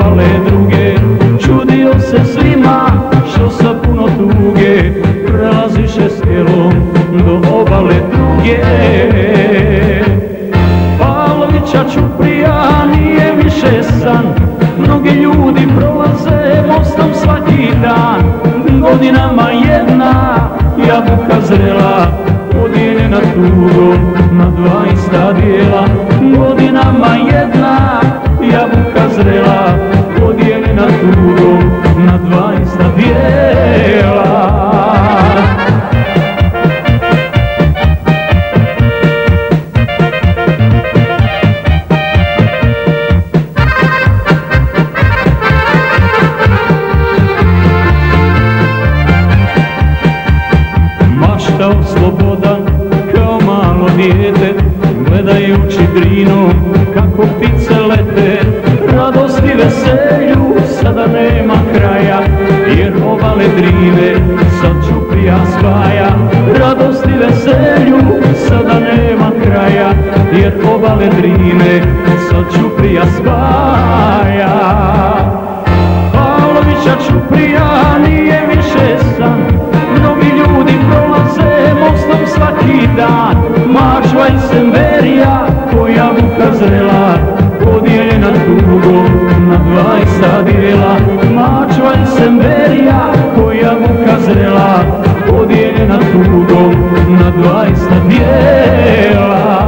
obale druge. Čudio se svima što sa puno tuge prelaziše skelom do obale druge. Pavlovića Ćuprija nije više san, mnogi ljudi prolaze mostom svaki dan. Godinama jedna jabuka zrela, podijeljena tugom na dva ista dijela. Godinama jedna jabuka zrela, podijeljena tugom na dva ista dijela. Maštao slobodan kao malo dijete, gledajući Drinu kako ptice lete. Radosti veselju sada nema kraja, jer obale Drine sad Ćuprija spaja. Radosti veselju sada nema kraja, jer obale Drine sad Ćuprija spaja. Pavlovića Ćuprija nije više san, mnogi ljudi prolaze mostom svaki dan. Mačva i Semverija ko jabuka zrela, podijeljena tugom na dva ista dijela. Mačva i Semverija ko jabuka zrela, podijeljena tugom na dva ista dijela.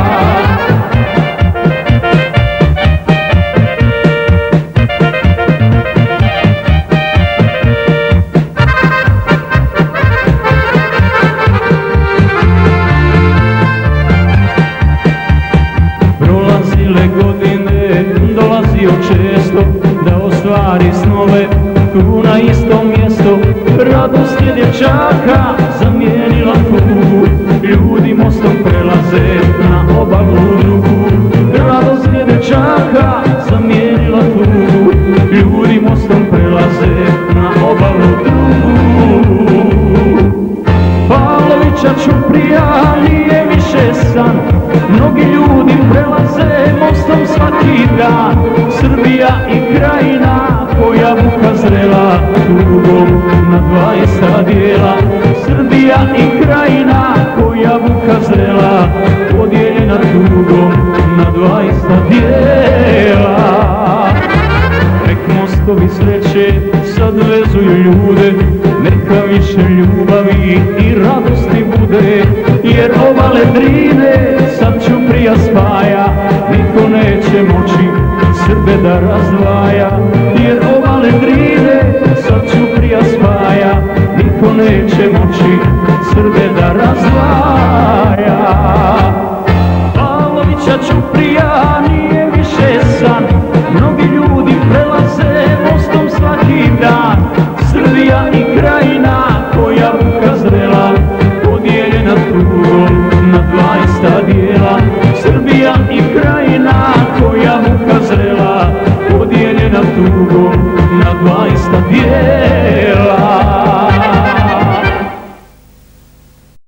Godine dolazio često da ostvari snove tu na isto mjesto. Radost je dječaka zamijenila tugu, ljudi mostom prelaze na obalu drugu. Radost je dječaka zamijenila tugu, ljudi mostom prelaze na obalu drugu. Pavlovića Ćuprija nije više san, mnogi ljudi prelaze mostom svaki dan. Srbija i Krajina ko jabuka zrela, tugom na dva ista dijela. Srbija i Krajina ko jabuka zrela, podijeljena tugom na dva ista dijela. Nek mostovi sreće sad vezuju ljude, neka više ljubavi i radosti bude, jer obale Drine sad Ćuprija spaja. Niko neće moći Srbe da razdvaja, jer obale Drine sad Ćuprija spaja. Niko neće moći Srbe da razdvaja. Pavlovića Ćuprija nije više san, mnogi ljudi prelaze mostom svaki dan. Srbija i Krajina ko jabuka zrela, podijeljena tugom na dva ista dijela. Srbija i Krajina ko jabuka zrela, podijeljena tugom na dva ista dijela.